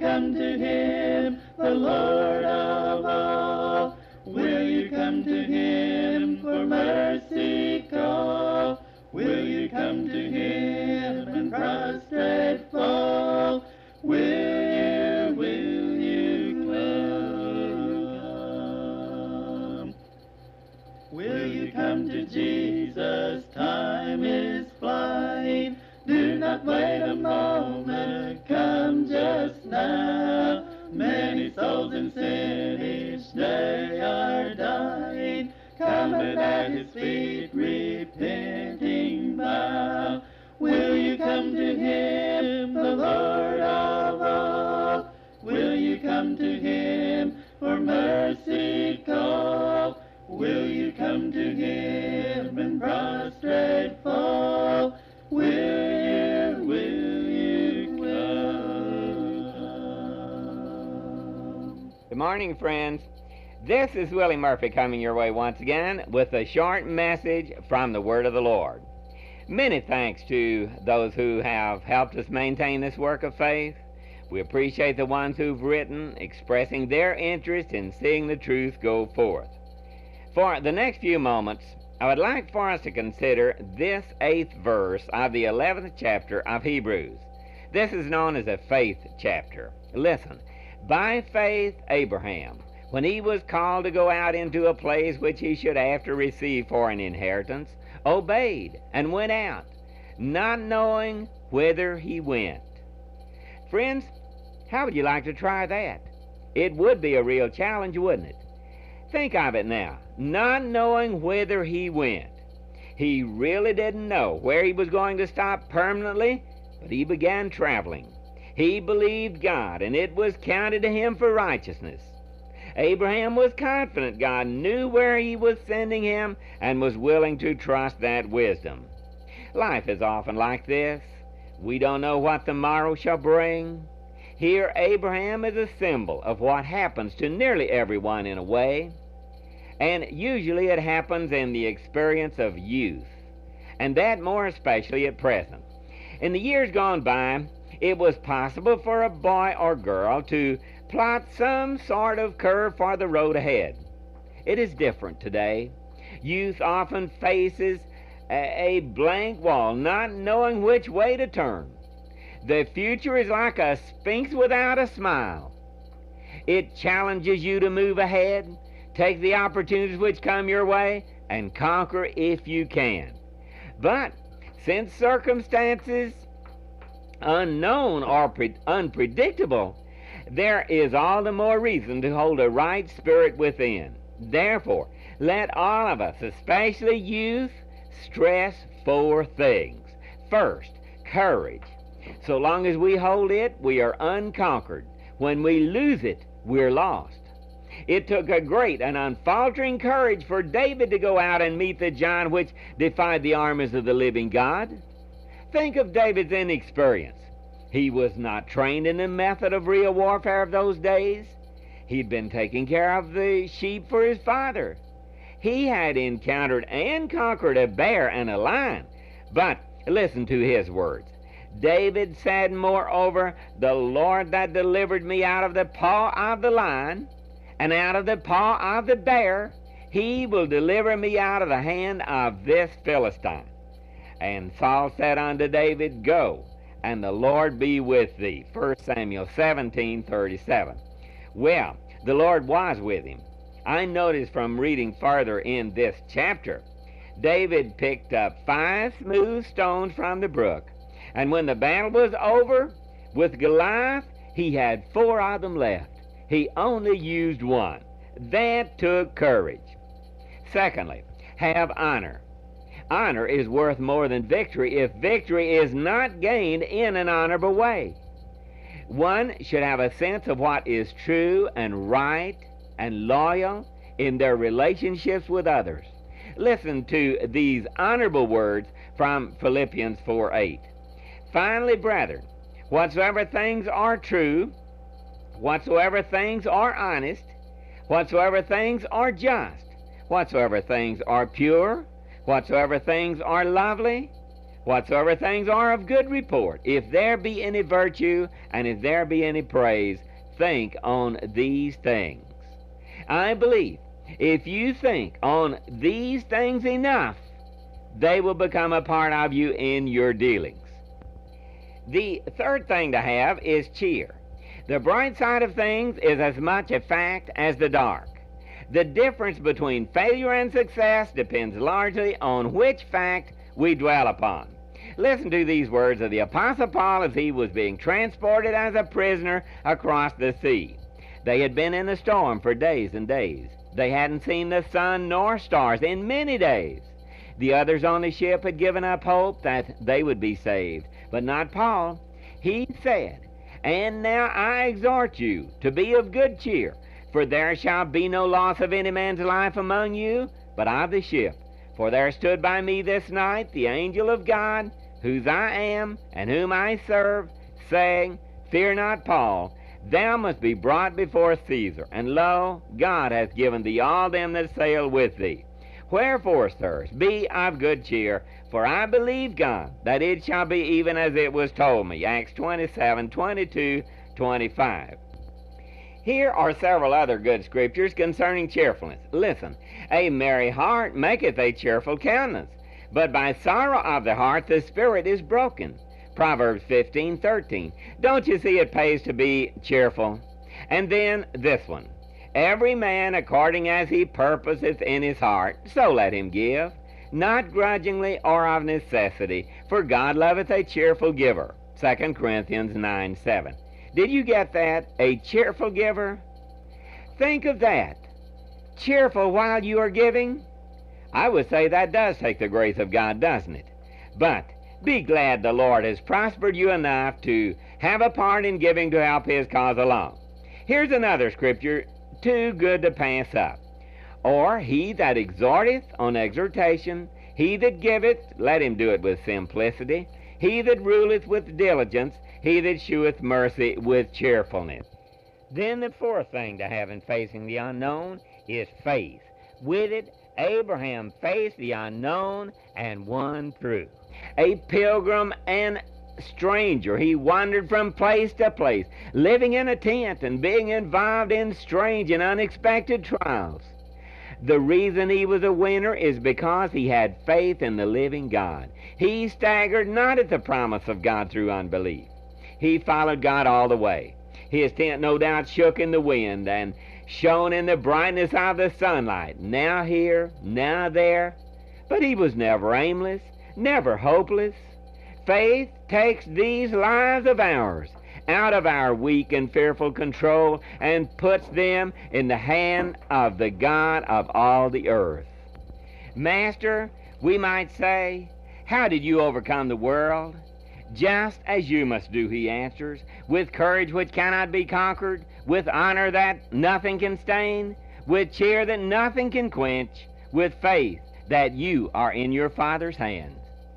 come to him, the Lord of all? Will you come to him for mercy call? Will you come to him and prostrate fall? Will you come? Will you come to Jesus? Time is flying. Do not wait a moment, come just now. Many souls in sin each day are dying. Come and at his feet repenting bow. Will you come to him, the Lord of all? Will you come to him for mercy call? Will you come to him and prostrate fall? Will you come? Good morning, friends. This is Willie Murphy coming your way once again with a short message from the Word of the Lord. Many thanks to those who have helped us maintain this work of faith. We appreciate the ones who've written, expressing their interest in seeing the truth go forth. For the next few moments, I would like for us to consider this 8th verse of the 11th chapter of Hebrews. This is known as a faith chapter. Listen, by faith Abraham, when he was called to go out into a place which he should after receive for an inheritance, obeyed and went out, not knowing whither he went. Friends, how would you like to try that? It would be a real challenge, wouldn't it? Think of it now, not knowing whither he went. He really didn't know where he was going to stop permanently, but he began traveling. He believed God, and it was counted to him for righteousness. Abraham was confident God knew where he was sending him and was willing to trust that wisdom. Life is often like this. We don't know what the morrow shall bring. Here Abraham is a symbol of what happens to nearly everyone in a way. And usually it happens in the experience of youth, and that more especially at present. In the years gone by, it was possible for a boy or girl to plot some sort of curve for the road ahead. It is different today. Youth often faces a blank wall, not knowing which way to turn. The future is like a sphinx without a smile. It challenges you to move ahead, take the opportunities which come your way, and conquer if you can. But since circumstances unknown or unpredictable, there is all the more reason to hold a right spirit within. Therefore, let all of us, especially youth, stress 4 things. First, courage. So long as we hold it, we are unconquered. When we lose it, we're lost. It took a great and unfaltering courage for David to go out and meet the giant which defied the armies of the living God. Think of David's inexperience. He was not trained in the method of real warfare of those days. He'd been taking care of the sheep for his father. He had encountered and conquered a bear and a lion. But listen to his words. David said, moreover, the Lord that delivered me out of the paw of the lion and out of the paw of the bear, he will deliver me out of the hand of this Philistine. And Saul said unto David, Go, and the Lord be with thee. 1 Samuel 17:37. Well, the Lord was with him. I noticed from reading further in this chapter, David picked up 5 smooth stones from the brook, and when the battle was over with Goliath, he had 4 of them left. He only used 1. That took courage. Secondly, have honor. Honor is worth more than victory if victory is not gained in an honorable way. One should have a sense of what is true and right and loyal in their relationships with others. Listen to these honorable words from Philippians 4:8. Finally, brethren, whatsoever things are true, whatsoever things are honest, whatsoever things are just, whatsoever things are pure, whatsoever things are lovely, Whatsoever things are of good report, if there be any virtue, and if there be any praise, think on these things. I believe if you think on these things enough, they will become a part of you in your dealings. The third thing to have is cheer. The bright side of things is as much a fact as the dark. The difference between failure and success depends largely on which fact we dwell upon. Listen to these words of the Apostle Paul as he was being transported as a prisoner across the sea. They had been in a storm for days and days. They hadn't seen the sun nor stars in many days. The others on the ship had given up hope that they would be saved, but not Paul. He said, "And now I exhort you to be of good cheer, for there shall be no loss of any man's life among you, but of the ship. For there stood by me this night the angel of God, whose I am, and whom I serve, saying, Fear not, Paul, thou must be brought before Caesar, and lo, God hath given thee all them that sail with thee. Wherefore, sirs, be of good cheer, for I believe God, that it shall be even as it was told me." Acts 27:22-25. Here are several other good scriptures concerning cheerfulness. Listen, "A merry heart maketh a cheerful countenance, but by sorrow of the heart the spirit is broken." Proverbs 15:13. Don't you see it pays to be cheerful? And then this one, "Every man according as he purposeth in his heart, so let him give, not grudgingly or of necessity, for God loveth a cheerful giver." 2 Corinthians 9:7. Did you get that? A cheerful giver? Think of that. Cheerful while you are giving? I would say that does take the grace of God, doesn't it? But be glad the Lord has prospered you enough to have a part in giving to help His cause along. Here's another scripture too good to pass up. "Or he that exhorteth on exhortation, he that giveth, let him do it with simplicity. He that ruleth with diligence, he that sheweth mercy with cheerfulness." Then the fourth thing to have in facing the unknown is faith. With it, Abraham faced the unknown and won through. A pilgrim and stranger, he wandered from place to place, living in a tent and being involved in strange and unexpected trials. The reason he was a winner is because he had faith in the living God. He staggered not at the promise of God through unbelief. He followed God all the way. His tent no doubt shook in the wind and shone in the brightness of the sunlight, now here, now there. But he was never aimless, never hopeless. Faith takes these lives of ours out of our weak and fearful control and puts them in the hand of the God of all the earth. "Master," we might say, "how did you overcome the world?" "Just as you must do," he answers, "with courage which cannot be conquered, with honor that nothing can stain, with cheer that nothing can quench, with faith that you are in your Father's hands.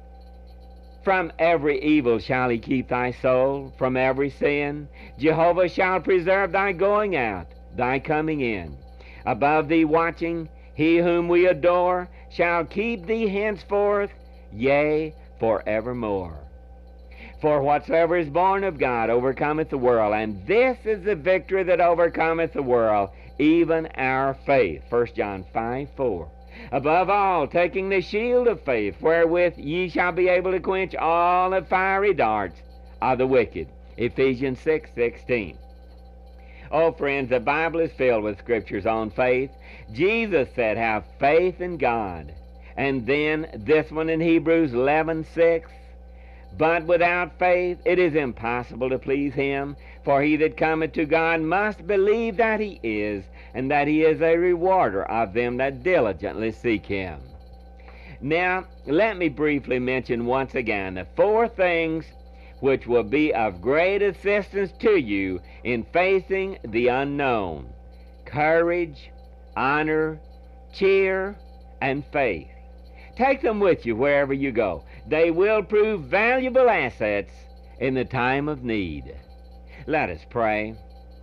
From every evil shall he keep thy soul, from every sin. Jehovah shall preserve thy going out, thy coming in. Above thee watching, he whom we adore shall keep thee henceforth, yea, forevermore. For whatsoever is born of God overcometh the world, and this is the victory that overcometh the world, even our faith." 1 John 5:4. "Above all, taking the shield of faith, wherewith ye shall be able to quench all the fiery darts of the wicked." Ephesians 6:16. Oh, friends, the Bible is filled with scriptures on faith. Jesus said, "Have faith in God." And then this one in Hebrews 11:6. "But without faith it is impossible to please him. For he that cometh to God must believe that he is, and that he is a rewarder of them that diligently seek him." Now, let me briefly mention once again the four things which will be of great assistance to you in facing the unknown: courage, honor, cheer, and faith. Take them with you wherever you go. They will prove valuable assets in the time of need. Let us pray.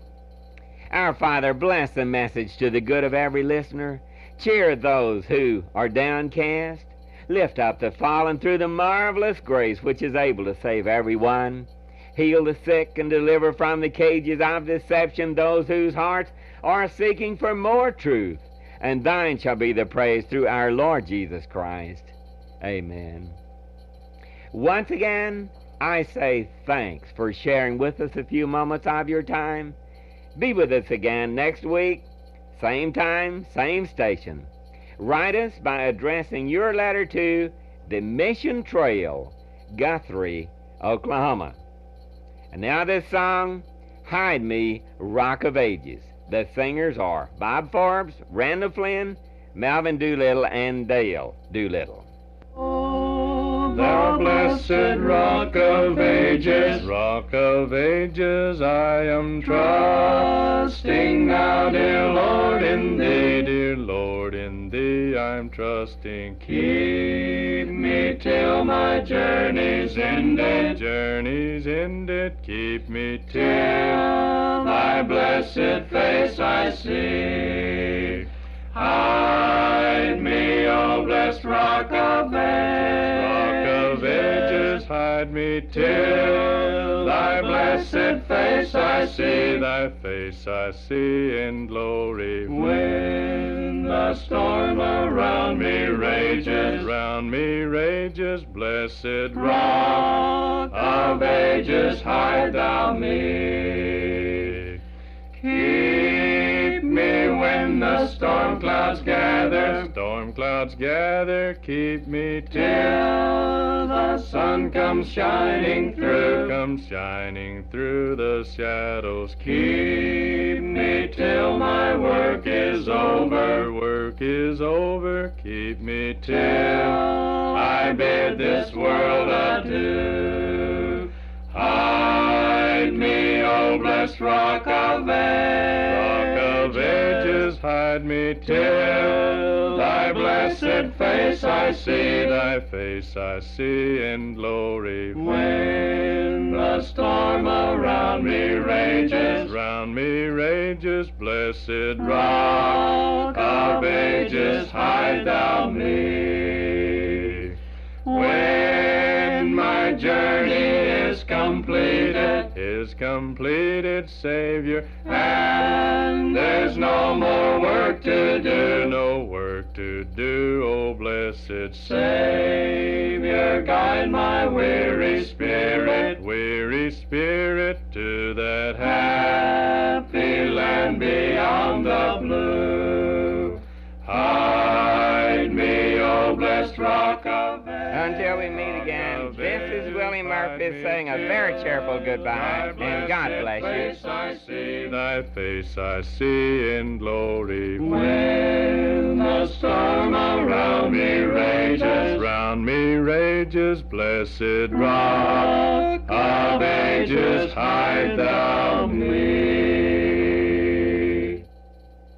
Our Father, bless the message to the good of every listener. Cheer those who are downcast. Lift up the fallen through the marvelous grace which is able to save everyone. Heal the sick and deliver from the cages of deception those whose hearts are seeking for more truth. And thine shall be the praise through our Lord Jesus Christ. Amen. Once again, I say thanks for sharing with us a few moments of your time. Be with us again next week, same time, same station. Write us by addressing your letter to the Mission Trail, Guthrie, Oklahoma. And now this song, Hide Me, Rock of Ages. The singers are Bob Forbes, Randall Flynn, Melvin Doolittle, and Dale Doolittle. Oh, thou blessed Rock of Ages, I am trusting now, dear Lord, in thee, dear Lord, in thee I'm trusting. Keep me till my journey's ended, keep me till thy blessed face I see. Hide me, O blessed Rock of Ages, hide me till thy blessed face I see, thy face I see in glory. When the storm around me rages, blessed Rock of Ages, hide thou me. Keep me when the storm clouds gather, keep me till the sun comes shining through, the shadows. Keep me till my work is over, keep me till I bid this world adieu. Hide me, O blessed Rock of Ages, hide me till thy blessed face I see, in glory. When the storm around me rages, blessed Rock of Ages, hide thou me. When my journey is completed, Savior, and there's no more work to do, O blessed Savior, guide my weary spirit to that happy land beyond the blue. Hide me, O blessed Rock of Ages. Until we meet again, this is Willie Murphy saying a very cheerful goodbye, and God bless you. Thy face I see in glory. When the storm around me rages, blessed Rock of Ages, hide thou me.